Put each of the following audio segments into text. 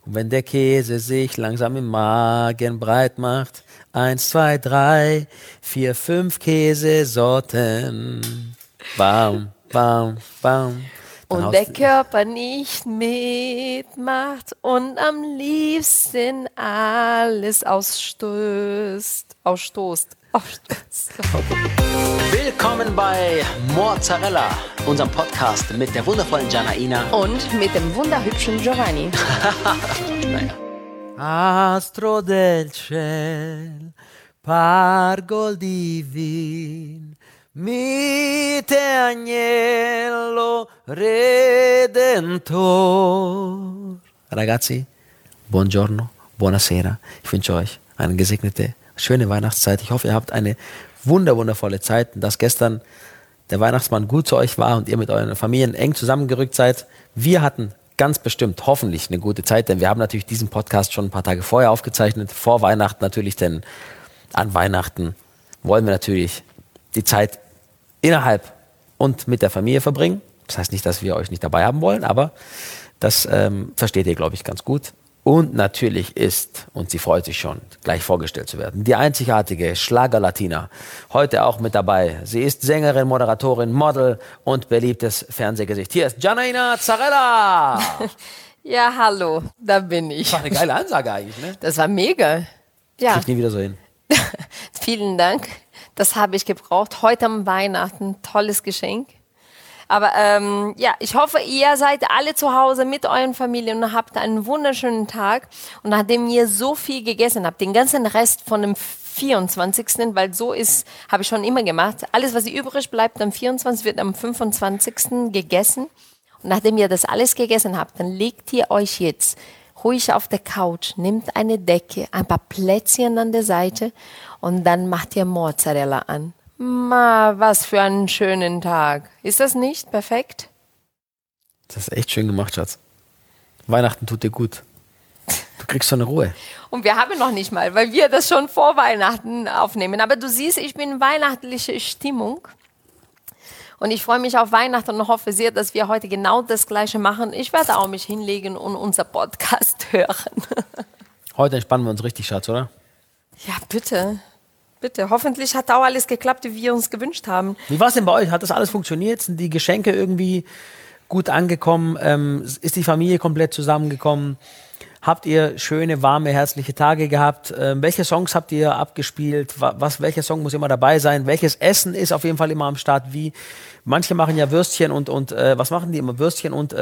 Und wenn der Käse sich langsam im Magen breit macht, 1, 2, 3, 4, 5 Käsesorten. Bam, bam, bam. Und der Körper nicht mitmacht und am liebsten alles ausstoßt. Willkommen bei Mozzarella, unserem Podcast mit der wundervollen Janaina. Und mit dem wunderhübschen Giovanni. Astro del ciel, pargol divin, mite agnello redentor. Ragazzi, buongiorno, buonasera. Ich wünsche euch eine gesegnete, schöne Weihnachtszeit. Ich hoffe, ihr habt eine wundervolle Zeit und dass gestern der Weihnachtsmann gut zu euch war und ihr mit euren Familien eng zusammengerückt seid. Wir hatten ganz bestimmt hoffentlich eine gute Zeit, denn wir haben natürlich diesen Podcast schon ein paar Tage vorher aufgezeichnet, vor Weihnachten natürlich, denn an Weihnachten wollen wir natürlich die Zeit innerhalb und mit der Familie verbringen. Das heißt nicht, dass wir euch nicht dabei haben wollen, aber das versteht ihr, glaube ich, ganz gut. Und natürlich ist, und sie freut sich schon, gleich vorgestellt zu werden, die einzigartige Schlager-Latina. Heute auch mit dabei. Sie ist Sängerin, Moderatorin, Model und beliebtes Fernsehgesicht. Hier ist Janaina Zarella. Ja, hallo, da bin ich. Das war eine geile Ansage eigentlich, ne? Das war mega. Ja. Krieg nie wieder so hin. Vielen Dank. Das habe ich gebraucht. Heute am Weihnachten. Tolles Geschenk. Aber ja, ich hoffe, ihr seid alle zu Hause mit euren Familien und habt einen wunderschönen Tag. Und nachdem ihr so viel gegessen habt, den ganzen Rest von dem 24., weil so ist, habe ich schon immer gemacht, alles, was übrig bleibt am 24., wird am 25. gegessen. Und nachdem ihr das alles gegessen habt, dann legt ihr euch jetzt ruhig auf der Couch, nehmt eine Decke, ein paar Plätzchen an der Seite und dann macht ihr Mozzarella an. Was für einen schönen Tag. Ist das nicht perfekt? Das ist echt schön gemacht, Schatz. Weihnachten tut dir gut. Du kriegst so eine Ruhe. Und wir haben noch nicht mal, weil wir das schon vor Weihnachten aufnehmen. Aber du siehst, ich bin in weihnachtlicher Stimmung. Und ich freue mich auf Weihnachten und hoffe sehr, dass wir heute genau das Gleiche machen. Ich werde auch mich hinlegen und unser Podcast hören. Heute entspannen wir uns richtig, Schatz, oder? Ja, bitte. Bitte. Hoffentlich hat auch alles geklappt, wie wir uns gewünscht haben. Wie war es denn bei euch? Hat das alles funktioniert? Sind die Geschenke irgendwie gut angekommen? Ist die Familie komplett zusammengekommen? Habt ihr schöne, warme, herzliche Tage gehabt? Welche Songs habt ihr abgespielt? Welcher Song muss immer dabei sein? Welches Essen ist auf jeden Fall immer am Start? Manche machen ja Würstchen und was machen die immer? Würstchen und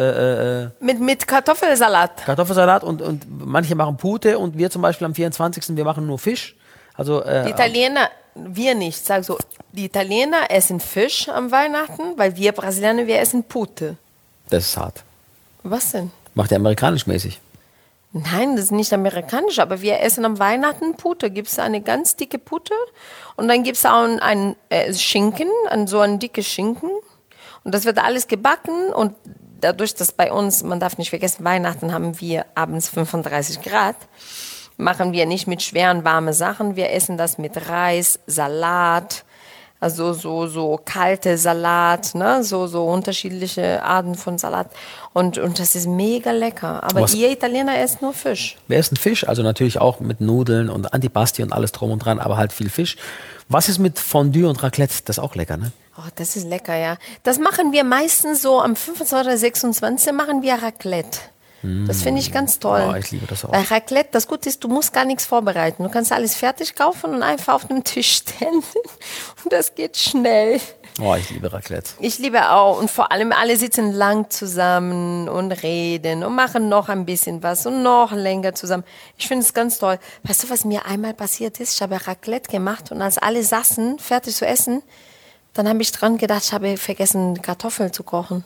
Mit Kartoffelsalat. Kartoffelsalat und manche machen Pute und wir zum Beispiel am 24. wir machen nur Fisch. Also, die Italiener, wir nicht. Sag so, die Italiener essen Fisch am Weihnachten, weil wir Brasilianer, wir essen Pute. Das ist hart. Was denn? Macht ihr amerikanisch mäßig? Nein, das ist nicht amerikanisch, aber wir essen am Weihnachten Pute. Gibt es eine ganz dicke Pute und dann gibt es auch einen Schinken, so ein dickes Schinken. Und das wird alles gebacken und dadurch, dass bei uns, man darf nicht vergessen, Weihnachten haben wir abends 35 Grad, machen wir nicht mit schweren, warmen Sachen. Wir essen das mit Reis, Salat, also so kalte Salat, ne? so unterschiedliche Arten von Salat. Und das ist mega lecker. Aber ihr Italiener esst nur Fisch. Wir essen Fisch, also natürlich auch mit Nudeln und Antipasti und alles drum und dran, aber halt viel Fisch. Was ist mit Fondue und Raclette? Das ist auch lecker, ne? Oh, das ist lecker, ja. Das machen wir meistens so am 25. oder 26. machen wir Raclette. Das finde ich ganz toll. Oh, ich liebe das auch. Bei Raclette, das Gute ist, du musst gar nichts vorbereiten. Du kannst alles fertig kaufen und einfach auf dem Tisch stellen. Und das geht schnell. Oh, ich liebe Raclette. Ich liebe auch. Und vor allem alle sitzen lang zusammen und reden und machen noch ein bisschen was und noch länger zusammen. Ich finde es ganz toll. Weißt du, was mir einmal passiert ist? Ich habe Raclette gemacht und als alle saßen, fertig zu essen, dann habe ich dran gedacht, ich habe vergessen, Kartoffeln zu kochen.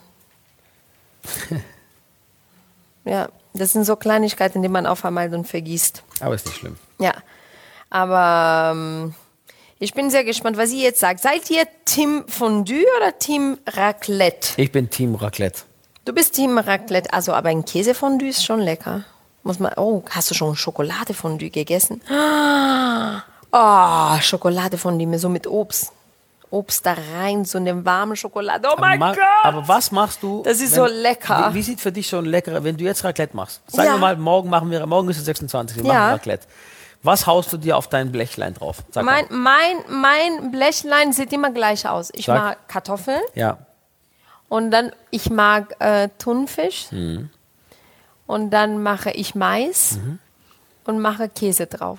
Ja, das sind so Kleinigkeiten, die man auf einmal dann vergisst. Aber ist nicht schlimm. Ja, aber ich bin sehr gespannt, was ihr jetzt sagt. Seid ihr Team Fondue oder Team Raclette? Ich bin Team Raclette. Du bist Team Raclette, also aber ein Käsefondue ist schon lecker. Hast du schon Schokoladefondue gegessen? Oh, Schokoladefondue so mit Obst. Obst da rein, so eine warme Schokolade. Oh mein Gott! Aber was machst du? Das ist so lecker. Wie sieht für dich so ein leckerer, wenn du jetzt Raclette machst? Sagen wir mal, morgen ist es 26, wir machen Raclette. Was haust du dir auf dein Blechlein drauf? Sag mal. Mein Blechlein sieht immer gleich aus. Ich mag Kartoffeln. Ja. Und dann, ich mag Thunfisch. Und dann mache ich Mais und mache Käse drauf.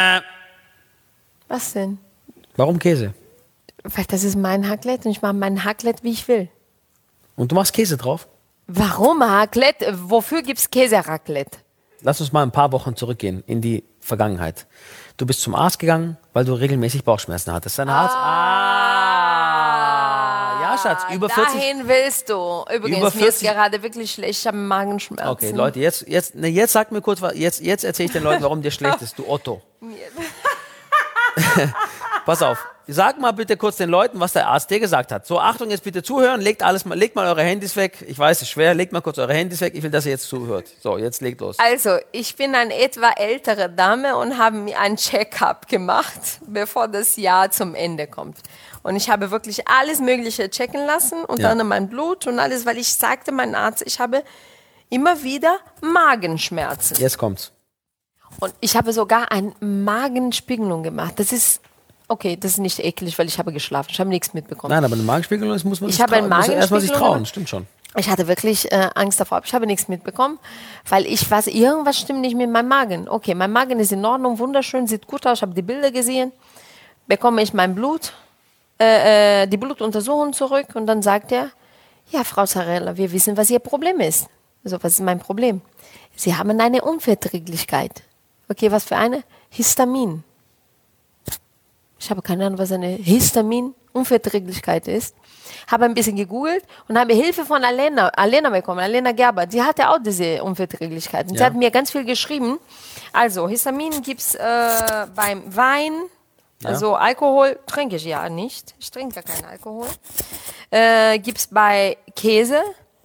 Was denn? Warum Käse? Weil das ist mein Raclette und ich mache mein Raclette, wie ich will. Und du machst Käse drauf? Warum Raclette? Wofür gibt es Käse-Raclette? Lass uns mal ein paar Wochen zurückgehen in die Vergangenheit. Du bist zum Arzt gegangen, weil du regelmäßig Bauchschmerzen hattest. Dein Arzt? Ja, Schatz, über 40. Dahin willst du. Übrigens, mir ist gerade wirklich schlecht. Ich habe Magenschmerzen. Okay, Leute, jetzt sag mir kurz, jetzt erzähle ich den Leuten, warum dir schlecht ist, du Otto. Pass auf, sag mal bitte kurz den Leuten, was der Arzt dir gesagt hat. So, Achtung, jetzt bitte zuhören, legt mal eure Handys weg. Ich weiß, es ist schwer, legt mal kurz eure Handys weg. Ich will, dass ihr jetzt zuhört. So, jetzt legt los. Also, ich bin eine etwa ältere Dame und habe mir ein Check-up gemacht, bevor das Jahr zum Ende kommt. Und ich habe wirklich alles Mögliche checken lassen, unter anderem mein Blut und alles, weil ich sagte meinem Arzt, ich habe immer wieder Magenschmerzen. Jetzt kommt's. Und ich habe sogar eine Magenspiegelung gemacht. Das ist nicht eklig, weil ich habe geschlafen. Ich habe nichts mitbekommen. Nein, aber eine Magenspiegelung, das muss man erstmal sich trauen, stimmt schon. Ich hatte wirklich Angst davor, aber ich habe nichts mitbekommen, weil ich weiß, irgendwas stimmt nicht mit meinem Magen. Okay, mein Magen ist in Ordnung, wunderschön, sieht gut aus, ich habe die Bilder gesehen, bekomme ich mein Blut, die Blutuntersuchung zurück und dann sagt er, ja, Frau Zarella, wir wissen, was Ihr Problem ist. Also, was ist mein Problem? Sie haben eine Unverträglichkeit. Okay, was für eine? Histamin. Ich habe keine Ahnung, was eine Histamin-Unverträglichkeit ist. Habe ein bisschen gegoogelt und habe Hilfe von Alena bekommen, Alena Gerber. Die hatte auch diese Unverträglichkeit. Und sie hat mir ganz viel geschrieben. Also, Histamin gibt es beim Wein, also Alkohol trinke ich ja nicht. Ich trinke gar keinen Alkohol. Gibt es bei Käse.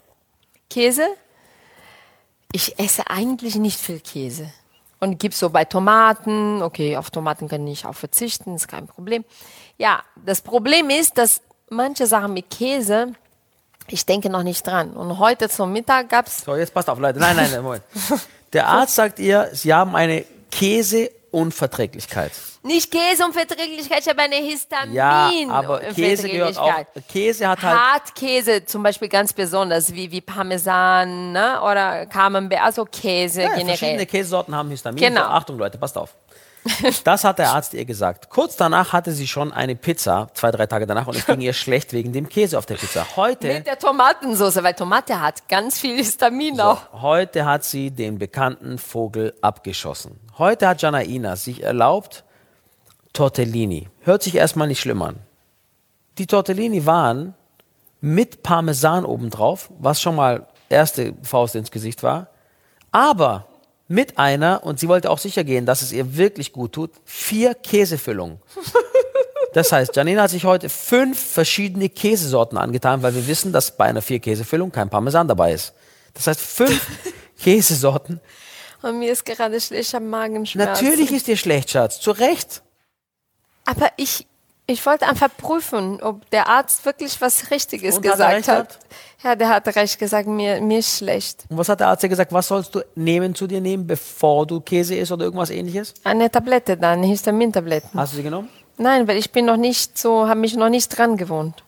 Ich esse eigentlich nicht viel Käse. Und gibt es so bei Tomaten, okay, auf Tomaten kann ich auch verzichten, ist kein Problem. Ja, das Problem ist, dass manche Sachen mit Käse, ich denke noch nicht dran. Und heute zum Mittag gab es... So, jetzt passt auf, Leute. Nein, Moment. Der Arzt sagt ihr, Sie haben eine Käseunverträglichkeit. Nicht Käseunverträglichkeit, ich habe eine Histamin. Ja, aber Käse gehört auch. Käse hat halt. Hartkäse zum Beispiel ganz besonders, wie Parmesan, ne? Oder Camembert, also Käse generell. Verschiedene Käsesorten haben Histamin. Genau. So, Achtung, Leute, passt auf. Das hat der Arzt ihr gesagt. Kurz danach hatte sie schon eine Pizza, 2-3 Tage danach, und es ging ihr schlecht wegen dem Käse auf der Pizza. Heute. Mit der Tomatensauce, weil Tomate hat ganz viel Histamin auch. Heute hat sie den bekannten Vogel abgeschossen. Heute hat Janaina sich erlaubt, Tortellini. Hört sich erstmal nicht schlimm an. Die Tortellini waren mit Parmesan obendrauf, was schon mal erste Faust ins Gesicht war, aber mit einer, und sie wollte auch sicher gehen, dass es ihr wirklich gut tut, 4 Käsefüllungen. Das heißt, Janina hat sich heute 5 verschiedene Käsesorten angetan, weil wir wissen, dass bei einer 4-Käsefüllung kein Parmesan dabei ist. Das heißt, 5 Käsesorten. Und mir ist gerade schlecht am Magenschmerzen. Natürlich ist dir schlecht, Schatz, zu Recht. Aber ich wollte einfach prüfen, ob der Arzt wirklich was Richtiges Und gesagt hat. Ja, der hat recht gesagt, mir ist schlecht. Und was hat der Arzt dir gesagt? Was sollst du zu dir nehmen, bevor du Käse isst oder irgendwas ähnliches? Eine Tablette dann, eine Histamintablette. Hast du sie genommen? Nein, weil ich bin noch nicht so, habe mich noch nicht dran gewohnt.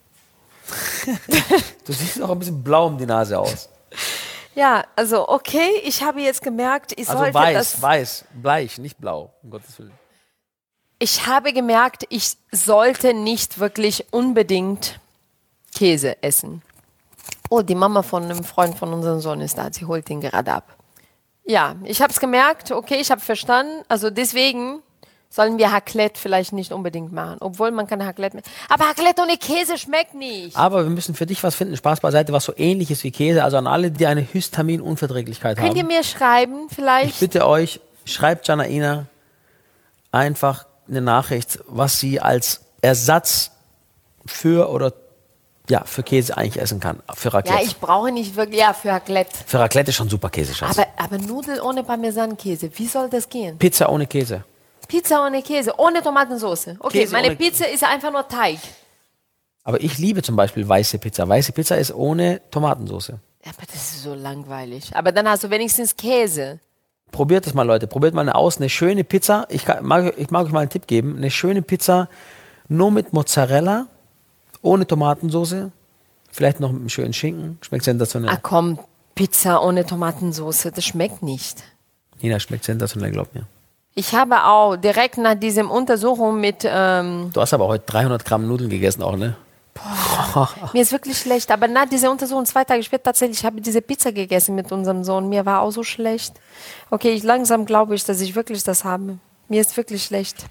Du siehst auch ein bisschen blau um die Nase aus. Ja, also okay, ich habe jetzt gemerkt, ich sollte weiß, bleich, nicht blau, um Gottes Willen. Ich habe gemerkt, ich sollte nicht wirklich unbedingt Käse essen. Oh, die Mama von einem Freund von unserem Sohn ist da, sie holt ihn gerade ab. Ja, ich habe es gemerkt, okay, ich habe verstanden, also deswegen sollen wir Raclette vielleicht nicht unbedingt machen, obwohl man kann Raclette machen. Aber Raclette ohne Käse schmeckt nicht. Aber wir müssen für dich was finden, Spaß beiseite, was so ähnlich ist wie Käse, also an alle, die eine Histaminunverträglichkeit haben. Könnt ihr mir schreiben vielleicht? Ich bitte euch, schreibt Janaina einfach eine Nachricht, was sie als Ersatz für Käse eigentlich essen kann. Für Raclette. Ja, ich brauche nicht wirklich, für Raclette. Für Raclette ist schon super Käse, Schatz. Aber Nudeln ohne Parmesankäse, wie soll das gehen? Pizza ohne Käse. Pizza ohne Käse, ohne Tomatensauce. Okay, Käse meine ohne- Pizza ist einfach nur Teig. Aber ich liebe zum Beispiel weiße Pizza. Weiße Pizza ist ohne Tomatensauce. Ja, aber das ist so langweilig. Aber dann hast du wenigstens Käse. Probiert es mal, Leute. Probiert mal eine schöne Pizza. Mag euch mal einen Tipp geben. Eine schöne Pizza nur mit Mozzarella, ohne Tomatensauce. Vielleicht noch mit einem schönen Schinken. Schmeckt sensationell. Ah komm, Pizza ohne Tomatensauce, das schmeckt nicht. Nina, schmeckt sensationell, glaub mir. Ich habe auch direkt nach diesem Untersuchung mit, Du hast aber heute 300 Gramm Nudeln gegessen auch, ne? mir ist wirklich schlecht, aber nach dieser Untersuchung 2 Tage später tatsächlich, ich habe diese Pizza gegessen mit unserem Sohn, mir war auch so schlecht. Okay, langsam glaube ich, dass ich wirklich das habe. Mir ist wirklich schlecht.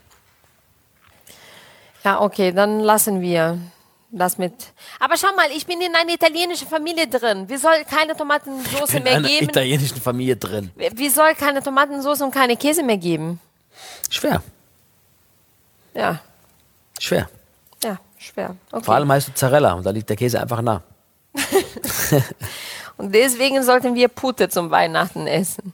Ja, okay, dann lassen wir das mit. Aber schau mal, ich bin in einer italienischen Familie drin. Wir soll keine Tomatensauce In mehr einer geben. italienischen Familie drin. Wie soll keine Tomatensauce und keine Käse mehr geben? Schwer. Ja, Schwer. ja, schwer. Okay. Vor allem heißt Mozzarella und da liegt der Käse einfach nah. Und deswegen sollten wir Pute zum Weihnachten essen.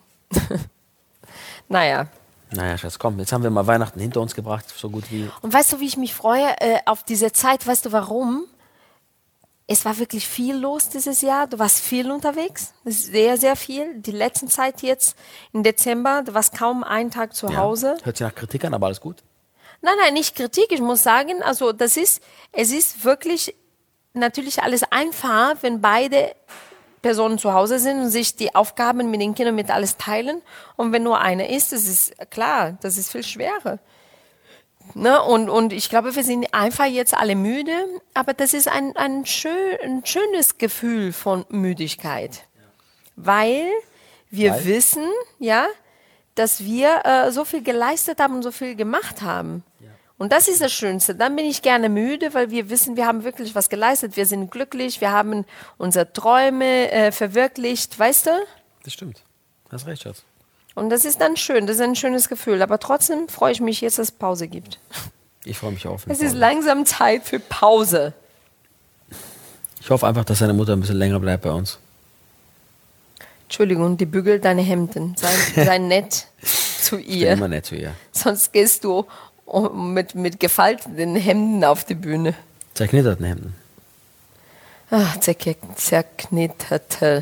Naja. Naja, Schatz, komm, jetzt haben wir mal Weihnachten hinter uns gebracht, so gut wie. Und weißt du, wie ich mich freue auf diese Zeit? Weißt du warum? Es war wirklich viel los dieses Jahr. Du warst viel unterwegs. Sehr, sehr viel. Die letzte Zeit jetzt im Dezember, du warst kaum einen Tag zu Hause. Hört sich nach Kritik an, aber alles gut. Nein, nicht Kritik. Ich muss sagen, also es ist wirklich natürlich alles einfach, wenn beide Personen zu Hause sind und sich die Aufgaben mit den Kindern mit alles teilen. Und wenn nur einer ist, das ist klar, das ist viel schwerer. Ne? Und ich glaube, wir sind einfach jetzt alle müde, aber das ist ein schönes Gefühl von Müdigkeit. Weil wir wissen, ja, dass wir so viel geleistet haben und so viel gemacht haben. Und das ist das Schönste. Dann bin ich gerne müde, weil wir wissen, wir haben wirklich was geleistet. Wir sind glücklich, wir haben unsere Träume verwirklicht, weißt du? Das stimmt. Hast recht, Schatz. Und das ist dann schön, das ist ein schönes Gefühl. Aber trotzdem freue ich mich jetzt, dass es Pause gibt. Ich freue mich auch. Es ist langsam Zeit für Pause. Ich hoffe einfach, dass deine Mutter ein bisschen länger bleibt bei uns. Entschuldigung, die bügelt deine Hemden. Sei nett zu Ich bin ihr. immer nett zu ihr. Sonst gehst du mit gefalteten Hemden auf die Bühne. Zerknitterten Hemden. Ach, zerknitterte.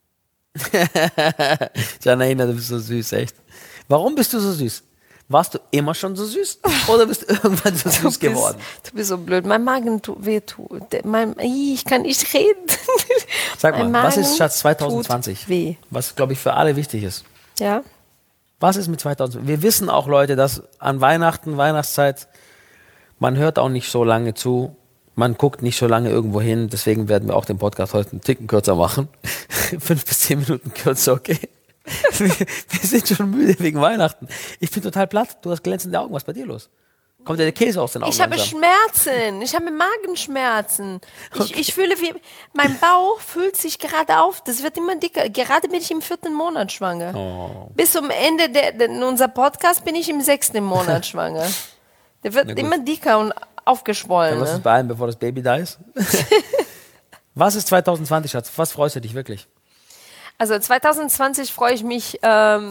Janaina, du bist so süß, echt. Warum bist du so süß? Warst du immer schon so süß? Oder bist du irgendwann so süß geworden? Du bist so blöd. Mein Magen wehtut. Ich kann nicht reden. Sag mal, Mein was ist, Magen Schatz, 2020? tut weh. Was, glaube ich, für alle wichtig ist. Ja. Was ist mit 2020? Wir wissen auch, Leute, dass an Weihnachten, Weihnachtszeit, man hört auch nicht so lange zu. Man guckt nicht so lange irgendwo hin. Deswegen werden wir auch den Podcast heute einen Ticken kürzer machen. 5 bis 10 Minuten kürzer, okay? Wir sind schon müde wegen Weihnachten. Ich bin total platt. Du hast glänzende Augen. Was ist bei dir los? Kommt dir der Käse aus den Augen? Ich habe langsam? Schmerzen. Ich habe Magenschmerzen. Ich fühle, wie mein Bauch fühlt sich gerade auf. Das wird immer dicker. Gerade bin ich im 4. Monat schwanger. Oh. Bis zum Ende unser Podcast bin ich im 6. Monat schwanger. Der wird immer dicker und aufgeschwollen. Dann lass uns beeilen, bevor das Baby da ist. Was ist 2020, Schatz? Was freust du dich wirklich? Also 2020 freue ich mich.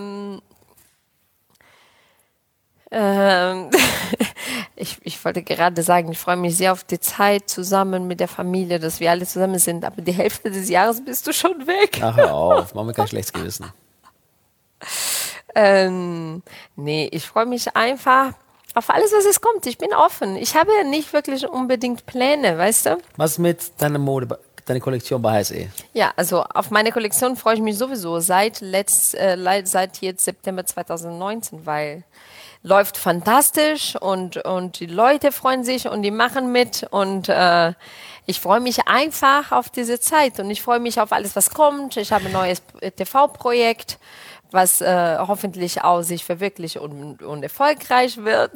Ich wollte gerade sagen, ich freue mich sehr auf die Zeit zusammen mit der Familie, dass wir alle zusammen sind. Aber die Hälfte des Jahres bist du schon weg. Ach, hör auf, mach mir kein schlechtes Gewissen. Nee, ich freue mich einfach auf alles, was es kommt. Ich bin offen. Ich habe nicht wirklich unbedingt Pläne, weißt du? Was mit deiner Mode, deine Kollektion bei HSE? Ja, also auf meine Kollektion freue ich mich sowieso seit jetzt September 2019, weil läuft fantastisch und die Leute freuen sich und die machen mit und ich freue mich einfach auf diese Zeit und ich freue mich auf alles, was kommt. Ich habe ein neues TV-Projekt, was hoffentlich auch sich verwirklicht und erfolgreich wird.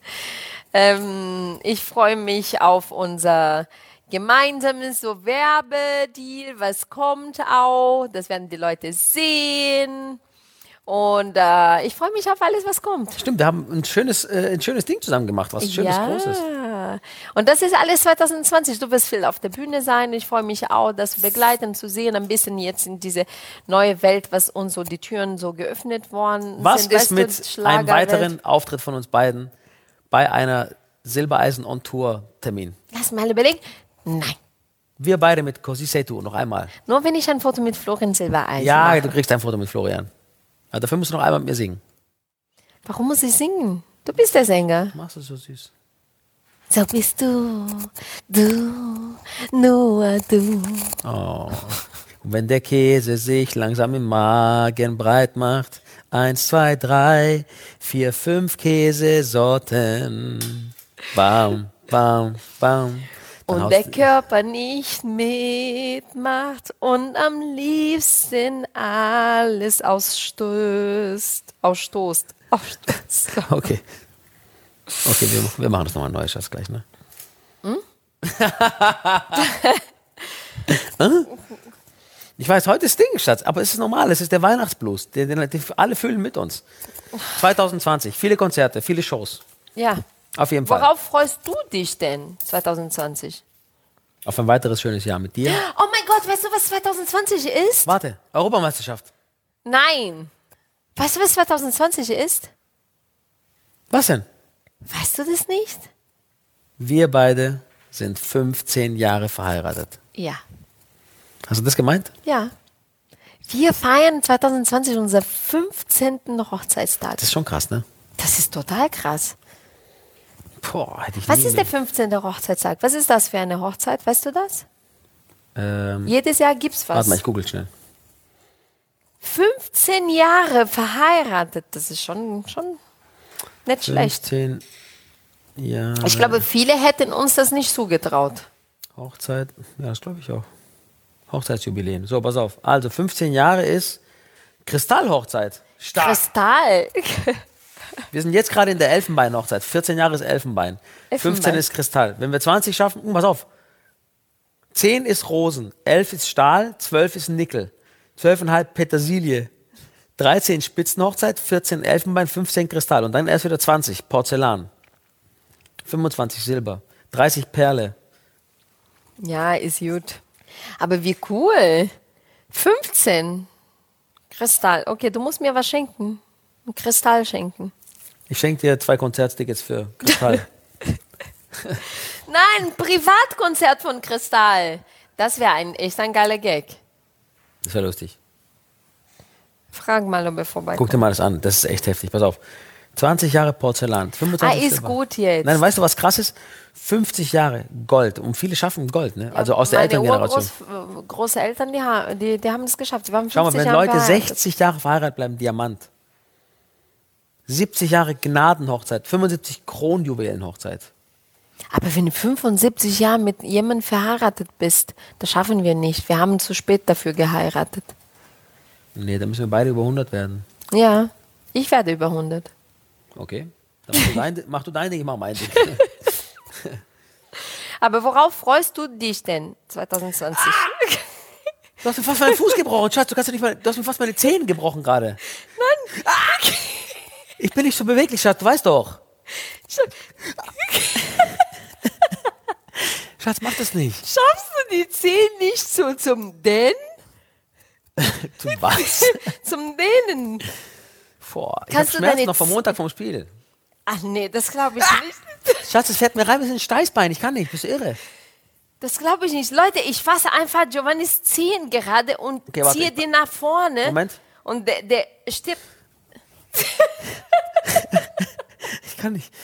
Ich freue mich auf unser gemeinsames so Werbedeal, was kommt auch. Das werden die Leute sehen. Und ich freue mich auf alles, was kommt. Stimmt, wir haben ein schönes Ding zusammen gemacht, was schönes, Großes. Und das ist alles 2020. Du wirst viel auf der Bühne sein. Ich freue mich auch, das zu begleiten, zu sehen, ein bisschen jetzt in diese neue Welt, was uns so die Türen so geöffnet worden Was sind. ist mit einem weiteren Auftritt von uns beiden bei einer Silbereisen-on-Tour-Termin? Lass mal überlegen. Nein. Wir beide mit Così sei tu, noch einmal. Nur wenn ich ein Foto mit Florian Silbereisen Ja, mache. du kriegst ein Foto mit Florian. Aber dafür musst du noch einmal mit mir singen. Warum muss ich singen? Du bist der Sänger. Machst du so süß. So bist du, nur du. Oh. Und wenn der Käse sich langsam im Magen breit macht, 1, 2, 3, 4, 5 Käsesorten. Bam, bam, bam. Dann Und der Körper nicht mitmacht und am liebsten alles ausstoßt. Okay. Okay, wir machen das nochmal neu, Schatz, gleich, ne? Ich weiß, heute ist Ding, Schatz, aber es ist normal, es ist der Weihnachtsblues. Alle fühlen mit uns. 2020, viele Konzerte, viele Shows. Ja. Auf jeden Fall. Worauf freust du dich denn 2020? Auf ein weiteres schönes Jahr mit dir. Oh mein Gott, weißt du, was 2020 ist? Warte, Europameisterschaft. Nein. Weißt du, was 2020 ist? Was denn? Weißt du das nicht? Wir beide sind 15 Jahre verheiratet. Ja. Hast du das gemeint? Ja. Wir feiern 2020 unser 15. Hochzeitstag. Das ist schon krass, ne? Das ist total krass. Boah, hätte ich Was nie ist der 15. Hochzeitstag? Was ist das für eine Hochzeit? Weißt du das? Jedes Jahr gibt's was. Warte mal, ich google schnell. 15 Jahre verheiratet, das ist schon nicht schlecht. 15 Jahre. Ich glaube, viele hätten uns das nicht zugetraut. Hochzeit, ja, das glaube ich auch. Hochzeitsjubiläum. So, pass auf. Also 15 Jahre ist Kristallhochzeit. Stark. Kristall. Wir sind jetzt gerade in der Elfenbein-Hochzeit. 14 Jahre ist Elfenbein. 15 ist Kristall. Wenn wir 20 schaffen, pass auf. 10 ist Rosen, 11 ist Stahl, 12 ist Nickel, 12,5 Petersilie, 13 Spitzenhochzeit, 14 Elfenbein, 15 Kristall und dann erst wieder 20 Porzellan, 25 Silber, 30 Perle. Ja, ist gut. Aber wie cool. 15 Kristall. Okay, du musst mir was schenken. Ein Kristall schenken. Ich schenke dir 2 Konzerttickets für Kristall. Nein, ein Privatkonzert von Kristall. Das wäre echt ein geiler Gag. Das wäre lustig. Frag mal, ob er vorbeikommt. Guck dir mal das an, das ist echt heftig. Pass auf. 20 Jahre Porzellan, 25 ist Silber. gut jetzt. Nein, weißt du, was krass ist? 50 Jahre Gold. Und viele schaffen Gold, ne? Also aus der Elterngeneration. Meine Großeltern, die haben das geschafft. Die waren 50 Schau mal, wenn Jahre Leute verheiratet. 60 Jahre verheiratet bleiben, Diamant. 70 Jahre Gnadenhochzeit, 75 Kronjuwelenhochzeit. Aber wenn du 75 Jahre mit jemandem verheiratet bist, das schaffen wir nicht. Wir haben zu spät dafür geheiratet. Nee, da müssen wir beide über 100 werden. Ja, ich werde über 100. Okay. Dann mach du dein Ding, ich mach mein Ding. Aber worauf freust du dich denn 2020? Du hast mir fast meinen Fuß gebrochen, Schatz. Du hast mir fast meine Zähne gebrochen gerade. Nein. Ich bin nicht so beweglich, Schatz. Du weißt doch. Schatz, mach das nicht. Schaffst du die Zehen nicht so zum Dehnen? Du was? Zum Dehnen. Boah, ich hab Kannst du Schmerzen deine noch vom Montag vom Spiel. Ach nee, das glaube ich nicht. Schatz, es fährt mir rein bis ins Steißbein. Ich kann nicht. Bist du irre? Das glaube ich nicht. Leute, ich fasse einfach Giovannis Zehen gerade und Okay, warte. ziehe den nach vorne. Moment. Und der stirbt. Ich kann nicht.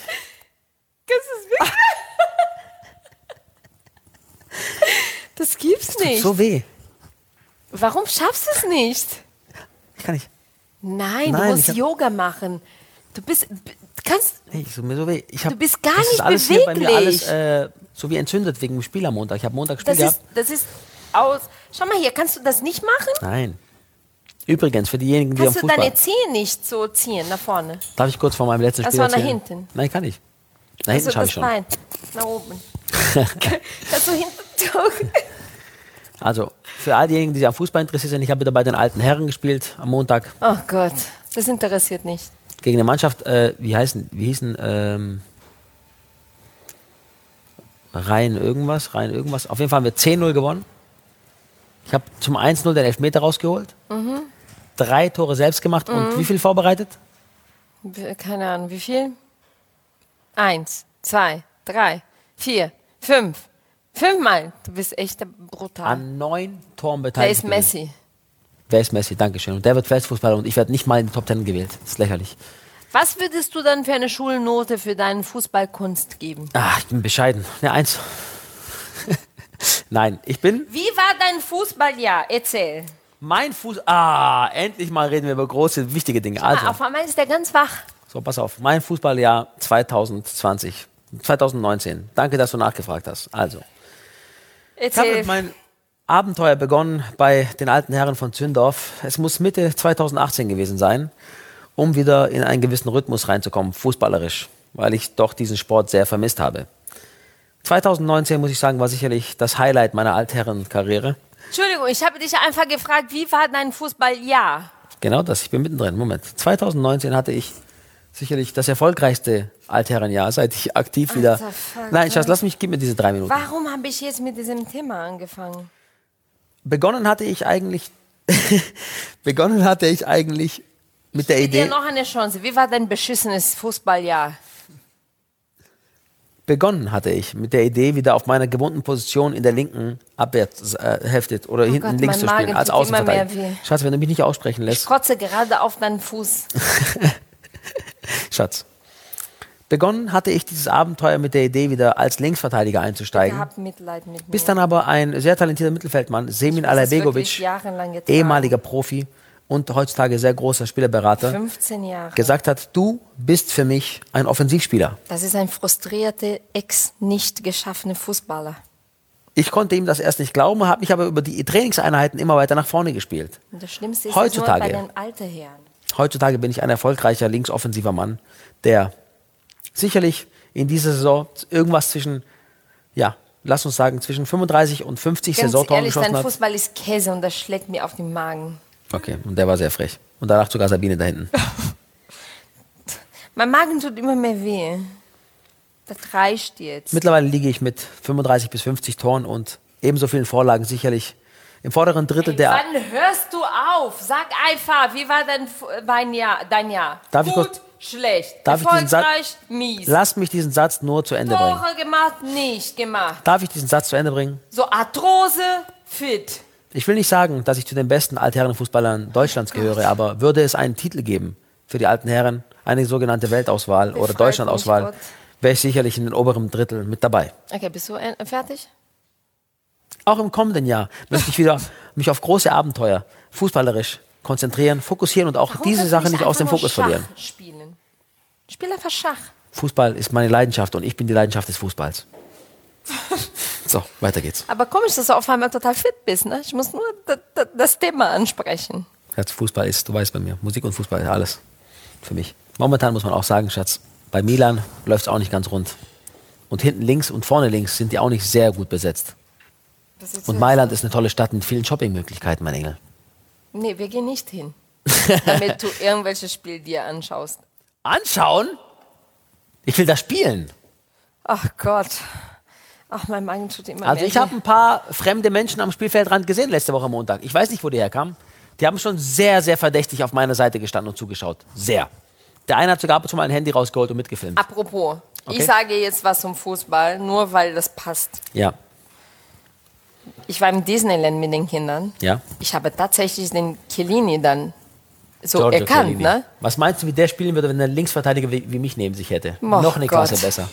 Das gibt's nicht. So weh. Warum schaffst du es nicht? Ich kann nicht. Nein, Nein, du musst ich hab- Yoga machen. Kannst. Nee, mir so weh. Du bist gar das ist nicht alles hier bei mir beweglich. alles so wie entzündet wegen dem Spiel am Montag. Ich habe Montag Spiel gehabt. Das ist aus. Schau mal hier, kannst du das nicht machen? Nein. Übrigens, für diejenigen, die am Kannst du Fußball... deine Zehen nicht so ziehen nach vorne? Darf ich kurz vor meinem letzten Das Spiel war nach erzählen? hinten. Nein, kann ich. Nach hinten Also schaffe das ich schon. Bein. Nach oben. Kannst du hinten tun? Also, für all diejenigen, die sich am Fußball interessiert sind, ich habe wieder bei den alten Herren gespielt am Montag Oh Gott, das interessiert nicht. gegen eine Mannschaft, wie hießen Rhein irgendwas. Auf jeden Fall haben wir 10-0 gewonnen. Ich habe zum 1-0 den Elfmeter rausgeholt. 3 Tore selbst gemacht und wie viel vorbereitet? Keine Ahnung, wie viel? 1, 2, 3, 4, 5, 5-mal. Du bist echt brutal. An 9 Toren Wer beteiligt. ist Messi? Wer ist Messi? Dankeschön. Und der wird Weltfußballer und ich werde nicht mal in die Top 10 gewählt. Das ist lächerlich. Was würdest du dann für eine Schulnote für deine Fußballkunst geben? Ich bin bescheiden. Eine 1. Nein, ich bin Wie war dein Fußballjahr? Erzähl. endlich mal reden wir über große, wichtige Dinge. Also, Auf einmal ist der ganz wach. so, pass auf. Mein Fußballjahr 2019. Danke, dass du nachgefragt hast. Also, ich habe Erzähl. mein Abenteuer begonnen bei den alten Herren von Zündorf. Es muss Mitte 2018 gewesen sein, um wieder in einen gewissen Rhythmus reinzukommen, fußballerisch, weil ich doch diesen Sport sehr vermisst habe. 2019, muss ich sagen, war sicherlich das Highlight meiner Altherrenkarriere. Entschuldigung, ich habe dich einfach gefragt, wie war dein Fußballjahr? Genau das, ich bin mittendrin. Moment. 2019 hatte ich sicherlich das erfolgreichste Altherrenjahr, seit ich aktiv wieder... Alter, fuck, Nein, Schatz, gib mir diese 3 Minuten. Warum habe ich jetzt mit diesem Thema angefangen? Begonnen hatte ich eigentlich mit der Gib dir Idee... noch eine Chance. Wie war dein beschissenes Fußballjahr? Begonnen hatte ich mit der Idee, wieder auf meiner gewohnten Position in der linken Abwehrhälfte oder hinten Gott, links mein zu spielen, Magen als tut immer mehr Außenverteidiger. weh. Schatz, wenn du mich nicht aussprechen Ich lässt. kotze gerade auf deinen Fuß. Schatz. Begonnen hatte ich dieses Abenteuer mit der Idee, wieder als Linksverteidiger Ich einzusteigen. hab Mitleid mit mir. Bis dann aber ein sehr talentierter Mittelfeldmann, Semin Ich habe das wirklich Alaibegovic, jahrelang getragen. ehemaliger Profi und heutzutage sehr großer Spielerberater, 15 Jahre. gesagt hat, du bist für mich ein Offensivspieler. Das ist ein frustrierter, nicht geschaffener Fußballer. Ich konnte ihm das erst nicht glauben, habe mich aber über die Trainingseinheiten immer weiter nach vorne gespielt. Und das Schlimmste ist Heutzutage. nur bei den alten Herren. Heutzutage bin ich ein erfolgreicher linksoffensiver Mann, der sicherlich in dieser Saison irgendwas zwischen, lass uns sagen, zwischen 35 und 50 Ganz Saisontoren ehrlich, geschossen dein hat. Fußball ist Käse und das schlägt mir auf den Magen. Okay, und der war sehr frech. Und danach sogar Sabine da hinten. Mein Magen tut immer mehr weh. Das reicht jetzt. Mittlerweile liege ich mit 35 bis 50 Toren und ebenso vielen Vorlagen sicherlich im vorderen Drittel der... Wann hörst du auf? Sag einfach, wie war dein Jahr? Darf ich Gut, kurz- schlecht. Darf ich diesen Satz- Erfolgreich, mies. Lass mich diesen Satz nur zu Ende bringen. Tore gemacht, nicht gemacht. Darf ich diesen Satz zu Ende bringen? So Arthrose, fit. Ich will nicht sagen, dass ich zu den besten Altherrenfußballern Deutschlands gehöre, aber würde es einen Titel geben für die alten Herren, eine sogenannte Weltauswahl oder Befreit Deutschlandauswahl, mich Gott. wäre ich sicherlich in den oberen Drittel mit dabei. Okay, bist du fertig? Auch im kommenden Jahr möchte ich wieder mich auf große Abenteuer fußballerisch konzentrieren, fokussieren und auch Warum diese kannst du Sache nicht nicht aus dem einfach nur Fokus Schach verlieren. Spielen? Spiel einfach Schach. Fußball ist meine Leidenschaft und ich bin die Leidenschaft des Fußballs. So, weiter geht's. Aber komisch, dass du auf einmal total fit bist. Ne? Ich muss nur das Thema ansprechen. Schatz, Fußball ist, du weißt bei mir, Musik und Fußball ist alles für mich. Momentan muss man auch sagen, Schatz, bei Milan läuft es auch nicht ganz rund. Und hinten links und vorne links sind die auch nicht sehr gut besetzt. Und Mailand ist eine tolle Stadt mit vielen Shoppingmöglichkeiten, mein Engel. Nee, wir gehen nicht hin, damit du irgendwelches Spiel dir anschaust. Anschauen? Ich will das spielen. Ach Gott. Ach, mein Magen tut immer Also mehr ich weh. habe ein paar fremde Menschen am Spielfeldrand gesehen letzte Woche Montag. Ich weiß nicht, wo die herkamen. Die haben schon sehr, sehr verdächtig auf meiner Seite gestanden und zugeschaut. Sehr. Der eine hat sogar ab und zu mal ein Handy rausgeholt und mitgefilmt. Apropos, Okay. ich sage jetzt was zum Fußball, nur weil das passt. Ja, Ich war im Disneyland mit den Kindern. ja. Ich habe tatsächlich den Chiellini dann so Giorgio erkannt, Chiellini. ne? Was meinst du, wie der spielen würde, wenn er ein Linksverteidiger wie mich neben sich hätte? Och Noch eine Klasse Gott. besser.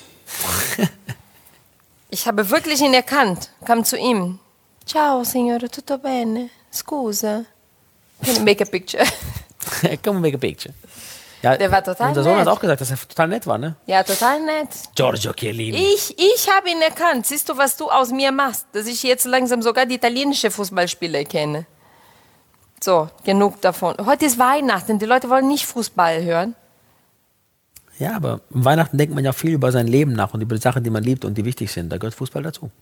Ich habe wirklich ihn erkannt. Kam zu ihm. Ciao, signore, tutto bene? Scusa. Can you make a picture? Come on, make a picture. Ja, Der war total unser Sohn nett. hat auch gesagt, dass er total nett war, ne? Ja, total nett. Giorgio Chiellini. Ich habe ihn erkannt. Siehst du, was du aus mir machst? Dass ich jetzt langsam sogar die italienische Fußballspieler kenne. So, genug davon. Heute ist Weihnachten. Die Leute wollen nicht Fußball hören. Ja, aber um Weihnachten denkt man ja viel über sein Leben nach und über die Sachen, die man liebt und die wichtig sind. Da gehört Fußball dazu.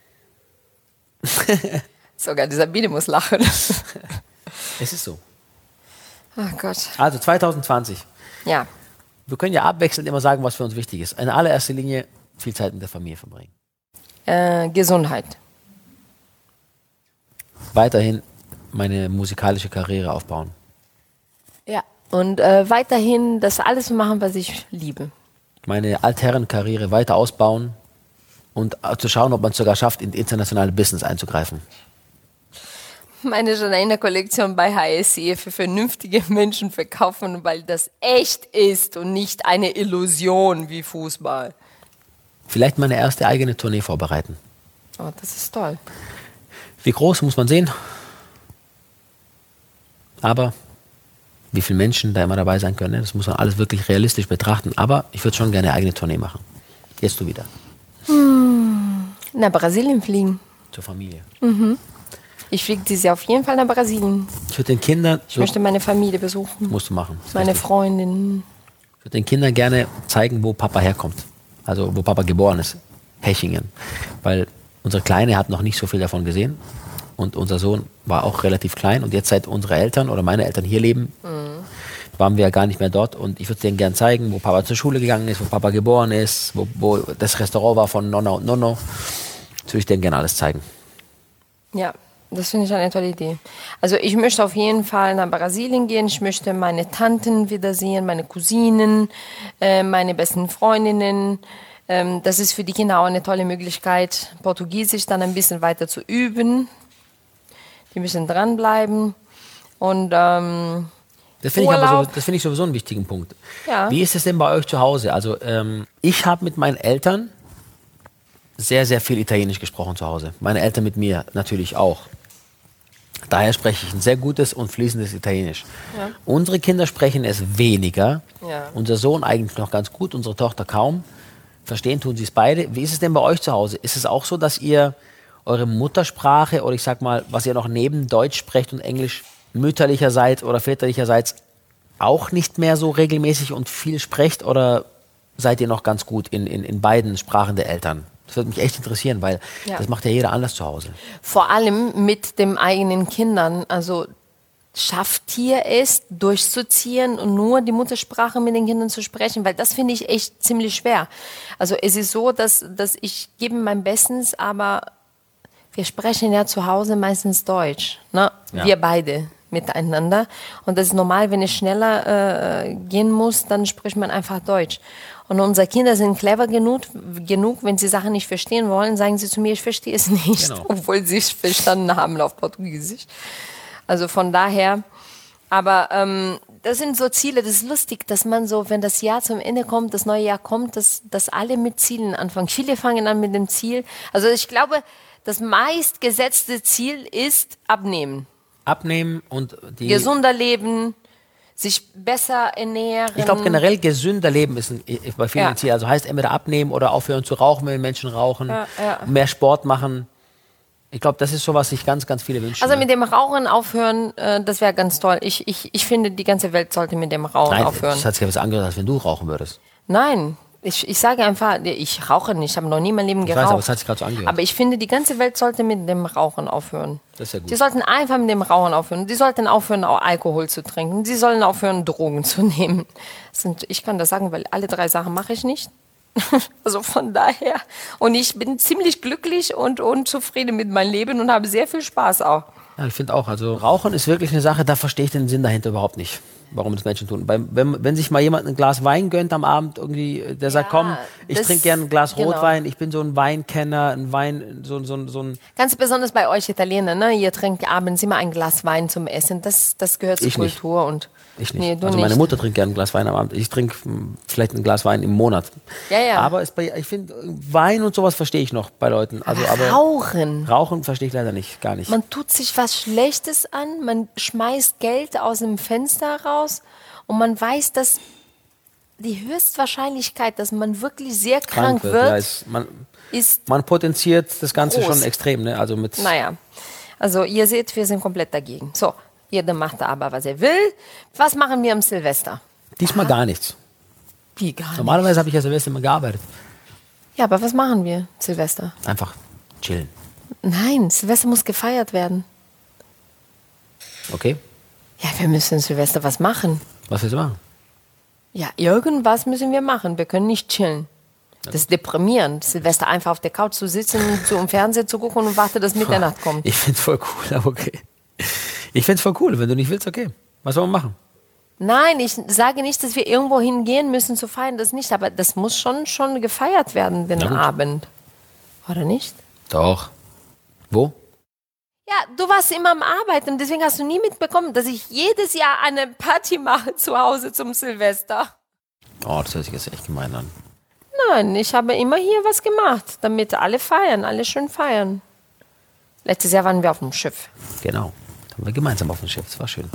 Sogar die Sabine muss lachen. Es ist so. Oh Gott. Also 2020. Ja. Wir können ja abwechselnd immer sagen, was für uns wichtig ist. In allererster Linie viel Zeit mit der Familie verbringen. Gesundheit. Weiterhin meine musikalische Karriere aufbauen. Ja. Und weiterhin das alles machen, was ich liebe. Meine Altherrenkarriere weiter ausbauen und zu schauen, ob man es sogar schafft, in internationale Business einzugreifen. Meine Janaina-Kollektion bei HSE für vernünftige Menschen verkaufen, weil das echt ist und nicht eine Illusion wie Fußball. Vielleicht meine erste eigene Tournee vorbereiten. Oh, das ist toll. Wie groß muss man sehen? Aber wie viele Menschen da immer dabei sein können, das muss man alles wirklich realistisch betrachten. Aber ich würde schon gerne eine eigene Tournee machen. Jetzt du wieder. Nach Brasilien fliegen. Zur Familie. Ich fliege dieses Jahr auf jeden Fall nach Brasilien. Ich würde den Kindern... Ich möchte meine Familie besuchen. Musst du machen. Meine Freundin. Ich würde den Kindern gerne zeigen, wo Papa herkommt. Also wo Papa geboren ist. Hechingen. Weil unsere Kleine hat noch nicht so viel davon gesehen. Und unser Sohn war auch relativ klein. Und jetzt, seit unsere Eltern oder meine Eltern hier leben, waren wir ja gar nicht mehr dort. Und ich würde denen gerne zeigen, wo Papa zur Schule gegangen ist, wo Papa geboren ist, wo das Restaurant war von Nonna und Nonno. Das würde ich denen gerne alles zeigen. Ja, das finde ich eine tolle Idee. Also ich möchte auf jeden Fall nach Brasilien gehen. Ich möchte meine Tanten wiedersehen, meine Cousinen, meine besten Freundinnen. Das ist für die Kinder auch eine tolle Möglichkeit, Portugiesisch dann ein bisschen weiter zu üben. Die müssen dranbleiben. Und das finde ich sowieso einen wichtigen Punkt. Ja. Wie ist es denn bei euch zu Hause? Also ich habe mit meinen Eltern sehr, sehr viel Italienisch gesprochen zu Hause. Meine Eltern mit mir natürlich auch. Daher spreche ich ein sehr gutes und fließendes Italienisch. Ja. Unsere Kinder sprechen es weniger. Ja. Unser Sohn eigentlich noch ganz gut, unsere Tochter kaum. Verstehen tun sie es beide. Wie ist es denn bei euch zu Hause? Ist es auch so, dass ihr eure Muttersprache oder ich sag mal, was ihr noch neben Deutsch sprecht und Englisch mütterlicherseits oder väterlicherseits auch nicht mehr so regelmäßig und viel sprecht? Oder seid ihr noch ganz gut in beiden Sprachen der Eltern? Das würde mich echt interessieren, weil das macht ja jeder anders zu Hause. vor allem mit den eigenen Kindern. Also schafft ihr es, durchzuziehen und nur die Muttersprache mit den Kindern zu sprechen? Weil das finde ich echt ziemlich schwer. Also es ist so, dass ich gebe mein Bestes, aber wir sprechen ja zu Hause meistens Deutsch. Ne? Ja. Wir beide miteinander. Und das ist normal, wenn es schneller gehen muss, dann spricht man einfach Deutsch. Und unsere Kinder sind clever genug, wenn sie Sachen nicht verstehen wollen, sagen sie zu mir, ich verstehe es nicht, Genau. obwohl sie es verstanden haben auf Portugiesisch. Also von daher, aber das sind so Ziele, das ist lustig, dass man so, wenn das Jahr zum Ende kommt, das neue Jahr kommt, dass alle mit Zielen anfangen. Viele fangen an mit dem Ziel. Also ich glaube, das meistgesetzte Ziel ist abnehmen. Abnehmen und die... Gesunder leben, sich besser ernähren. Ich glaube generell gesünder Leben ist bei vielen ein Ziel. Also heißt entweder abnehmen oder aufhören zu rauchen, wenn Menschen rauchen, mehr Sport machen. Ich glaube, das ist so, was sich ganz, ganz viele wünschen. Also mit dem Rauchen aufhören, das wäre ganz toll. Ich finde, die ganze Welt sollte mit dem Rauchen aufhören. Das hat sich aber so angehört, als wenn du rauchen würdest. Nein, ich sage einfach, ich rauche nicht, ich habe noch nie in meinem Leben geraucht. Ich weiß, aber es hat sich gerade so angehört. Aber ich finde, die ganze Welt sollte mit dem Rauchen aufhören. Das ist ja gut. Die sollten einfach mit dem Rauchen aufhören. Die sollten aufhören, auch Alkohol zu trinken. Die sollen aufhören, Drogen zu nehmen. Ich kann das sagen, weil alle 3 Sachen mache ich nicht. Also von daher. Und ich bin ziemlich glücklich und zufrieden mit meinem Leben und habe sehr viel Spaß auch. Ja, ich finde auch, also Rauchen ist wirklich eine Sache, da verstehe ich den Sinn dahinter überhaupt nicht, warum das Menschen tun. Wenn sich mal jemand ein Glas Wein gönnt am Abend, irgendwie, der sagt, komm, ich trinke gerne ein Glas Rotwein, ich bin so ein Weinkenner, ein Wein, so ein... Ganz besonders bei euch Italiener, ne? Ihr trinkt abends immer ein Glas Wein zum Essen, das gehört zur Kultur. Und ich nicht. Nee, du also nicht. meine Mutter trinkt gerne ein Glas Wein am Abend. Ich trinke vielleicht ein Glas Wein im Monat. Ja. Aber ich finde, Wein und sowas verstehe ich noch bei Leuten. Also, aber Rauchen verstehe ich leider nicht, gar nicht. Man tut sich was Schlechtes an, man schmeißt Geld aus dem Fenster raus und man weiß, dass die Höchstwahrscheinlichkeit, dass man wirklich sehr krank wird, ist man potenziert das Ganze groß. schon extrem. Ne? Also naja, also ihr seht, wir sind komplett dagegen. So, jeder macht aber, was er will. Was machen wir am Silvester? Diesmal gar nichts. Wie gar nicht? Normalerweise habe ich ja Silvester immer gearbeitet. Ja, aber was machen wir Silvester? Einfach chillen. Nein, Silvester muss gefeiert werden. Okay. Ja, wir müssen Silvester was machen. Was willst du machen? Ja, irgendwas müssen wir machen. Wir können nicht chillen. Das ist deprimierend, Silvester einfach auf der Couch zu sitzen, zum Fernseher zu gucken und warten, dass Mitternacht kommt. Ich finde es voll cool, aber okay. Ich finde es voll cool. Wenn du nicht willst, okay. Was soll man machen? Nein, ich sage nicht, dass wir irgendwo hingehen müssen zu feiern, das nicht. Aber das muss schon gefeiert werden, den Abend. Oder nicht? Doch. Wo? Ja, du warst immer am Arbeiten, deswegen hast du nie mitbekommen, dass ich jedes Jahr eine Party mache zu Hause zum Silvester. Oh, das hört sich jetzt echt gemein an. Nein, ich habe immer hier was gemacht, damit alle feiern, alle schön feiern. Letztes Jahr waren wir auf dem Schiff. Genau. Da waren wir gemeinsam auf dem Schiff. Das war schön.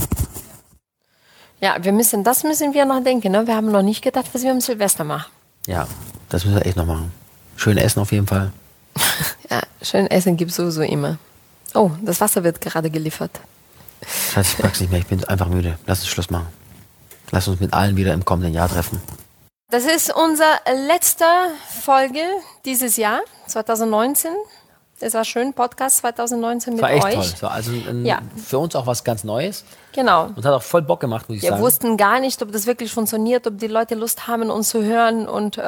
Ja, das müssen wir noch denken. Ne? Wir haben noch nicht gedacht, was wir am Silvester machen. Ja, das müssen wir echt noch machen. Schön essen auf jeden Fall. Ja, schön essen gibt es sowieso immer. Oh, das Wasser wird gerade geliefert. Scheiße, ich pack's nicht mehr. Ich bin einfach müde. Lass uns Schluss machen. Lass uns mit allen wieder im kommenden Jahr treffen. Das ist unsere letzte Folge dieses Jahr, 2019. Es war schön, Podcast 2019 mit euch. Das war echt toll. Es war also für uns auch was ganz Neues. Genau. Und hat auch voll Bock gemacht, muss ich sagen. Wir wussten gar nicht, ob das wirklich funktioniert, ob die Leute Lust haben, uns zu hören. Und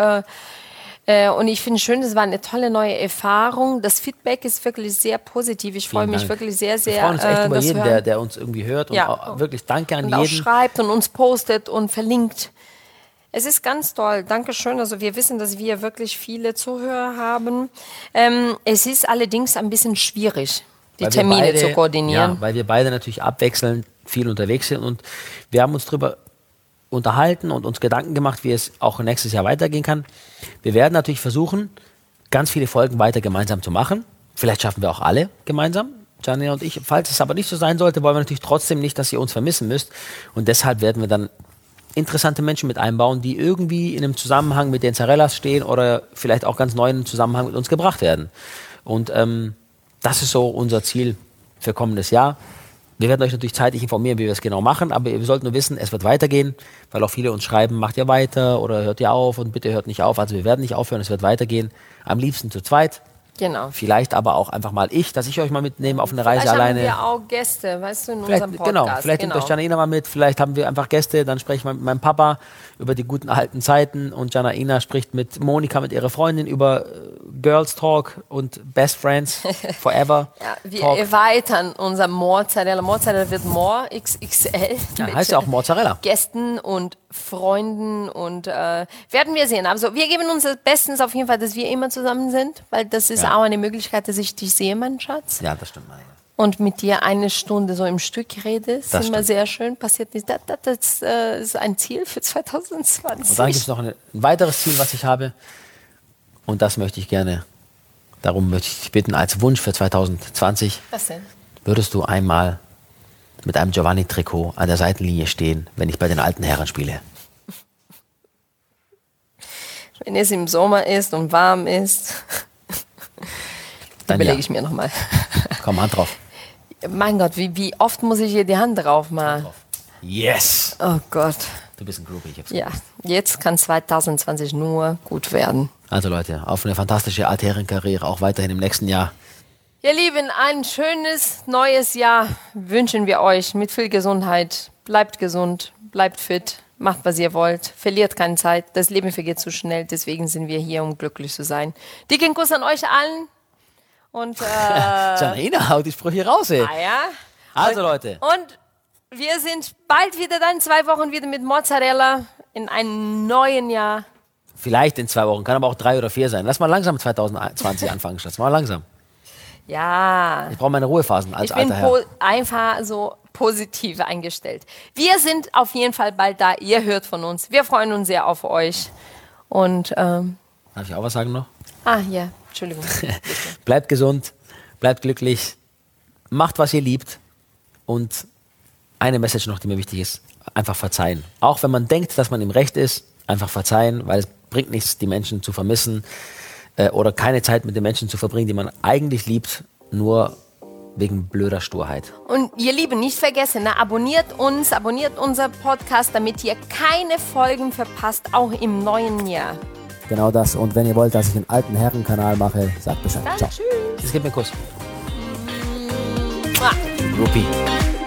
ich finde es schön, das war eine tolle neue Erfahrung. Das Feedback ist wirklich sehr positiv. Ich freue mich wirklich sehr, sehr. Wir freuen uns echt über jeden, der uns irgendwie hört. Und auch wirklich danke an jeden. Und auch schreibt und uns postet und verlinkt. Es ist ganz toll. Dankeschön. Also wir wissen, dass wir wirklich viele Zuhörer haben. Es ist allerdings ein bisschen schwierig, die Termine zu koordinieren. Ja, weil wir beide natürlich abwechselnd viel unterwegs sind. Und wir haben uns darüber unterhalten und uns Gedanken gemacht, wie es auch nächstes Jahr weitergehen kann. Wir werden natürlich versuchen, ganz viele Folgen weiter gemeinsam zu machen. Vielleicht schaffen wir auch alle gemeinsam, Janina und ich. Falls es aber nicht so sein sollte, wollen wir natürlich trotzdem nicht, dass ihr uns vermissen müsst. Und deshalb werden wir dann interessante Menschen mit einbauen, die irgendwie in einem Zusammenhang mit den Zarellas stehen oder vielleicht auch ganz neu in einen Zusammenhang mit uns gebracht werden. Und das ist so unser Ziel für kommendes Jahr. Wir werden euch natürlich zeitlich informieren, wie wir es genau machen, aber ihr solltet nur wissen, es wird weitergehen, weil auch viele uns schreiben, macht ihr weiter oder hört ihr auf und bitte hört nicht auf. Also wir werden nicht aufhören, es wird weitergehen. Am liebsten zu zweit. Genau. Vielleicht aber auch einfach mal dass ich euch mal mitnehme auf eine Reise vielleicht alleine. Vielleicht haben wir auch Gäste, weißt du, in vielleicht, unserem Podcast. Vielleicht nimmt euch Janaina mal mit, vielleicht haben wir einfach Gäste, dann spreche ich mal mit meinem Papa über die guten alten Zeiten und Janaina spricht mit Monika, mit ihrer Freundin über Girls Talk und Best Friends Forever. Ja, wir erweitern unser Mozzarella. Mozzarella wird More XXL. Ja, heißt ja auch Mozzarella. Gästen und Freunden und werden wir sehen. Also wir geben uns das Bestens auf jeden Fall, dass wir immer zusammen sind, weil das ist auch eine Möglichkeit, dass ich dich sehe, mein Schatz. Ja, das stimmt, Maria. Und mit dir eine Stunde so im Stück rede, ist immer sehr schön. Passiert nicht. Das ist ein Ziel für 2020. Und dann gibt es noch ein weiteres Ziel, was ich habe. Und das möchte ich gerne, darum möchte ich dich bitten, als Wunsch für 2020. Was denn? Würdest du einmal mit einem Giovanni-Trikot an der Seitenlinie stehen, wenn ich bei den alten Herren spiele? Wenn es im Sommer ist und warm ist, dann überlege ich mir nochmal. Komm, Hand drauf. Mein Gott, wie oft muss ich hier die Hand drauf machen? Yes! Oh Gott. Du bist ein Groupie, ich hab's Ja, gewusst. jetzt kann 2020 nur gut werden. Also Leute, auf eine fantastische Altherrenkarriere, auch weiterhin im nächsten Jahr. Ihr Lieben, ein schönes neues Jahr wünschen wir euch mit viel Gesundheit. Bleibt gesund, bleibt fit, macht, was ihr wollt, verliert keine Zeit. Das Leben vergeht zu schnell, deswegen sind wir hier, um glücklich zu sein. Dicken Kuss an euch allen. Und Janaina, haut die Sprüche raus, ey. ja. Also Leute. Und wir sind bald wieder dann, 2 Wochen wieder mit Mozzarella in einem neuen Jahr. Vielleicht in 2 Wochen, kann aber auch 3 oder 4 sein. Lass mal langsam 2020 anfangen, Schatz. Mal langsam. Ja. Ich brauche meine Ruhephasen als Ich bin alter Herr. einfach so positiv eingestellt. Wir sind auf jeden Fall bald da. Ihr hört von uns. Wir freuen uns sehr auf euch. Und, Darf ich auch was sagen noch? ja, Entschuldigung. Bleibt gesund, bleibt glücklich, macht, was ihr liebt. Und eine Message noch, die mir wichtig ist, einfach verzeihen. Auch wenn man denkt, dass man im Recht ist, einfach verzeihen, weil es bringt nichts, die Menschen zu vermissen oder keine Zeit mit den Menschen zu verbringen, die man eigentlich liebt, nur wegen blöder Sturheit. Und ihr Lieben, nicht vergessen, abonniert uns, abonniert unser Podcast, damit ihr keine Folgen verpasst, auch im neuen Jahr. Genau das. Und wenn ihr wollt, dass ich einen alten Herrenkanal mache, sagt Bescheid. Dann Ciao. tschüss. Es gibt mir einen Kuss. Mua. Groupie.